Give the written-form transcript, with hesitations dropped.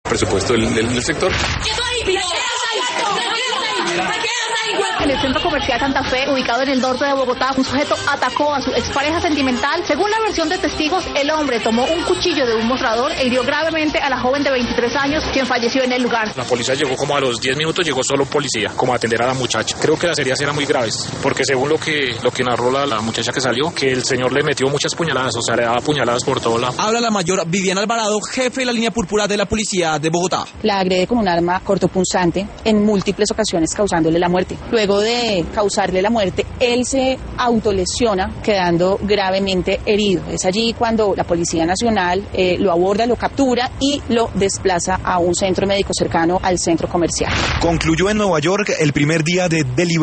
presupuesto del sector. En el centro comercial Santa Fe, ubicado en el norte de Bogotá, un sujeto atacó a su expareja sentimental. Según la versión de testigos, el hombre tomó un cuchillo de un mostrador e hirió gravemente a la joven de 23 años, quien falleció en el lugar. La policía llegó como a los 10 minutos, llegó solo un policía, como a atender a la muchacha. Creo que las heridas eran muy graves, porque según lo que narró la muchacha que salió, que el señor le metió muchas puñaladas, o sea, le daba puñaladas por todo lado. Habla la mayor Viviana Alvarado, jefe de la línea púrpura de la policía de Bogotá. La agrede con un arma cortopunzante en múltiples ocasiones, causándole la muerte. Luego de causarle la muerte, él se autolesiona, quedando gravemente herido. Es allí cuando la Policía Nacional lo aborda, lo captura y lo desplaza a un centro médico cercano al centro comercial. Concluyó en Nueva York el primer día de deliberación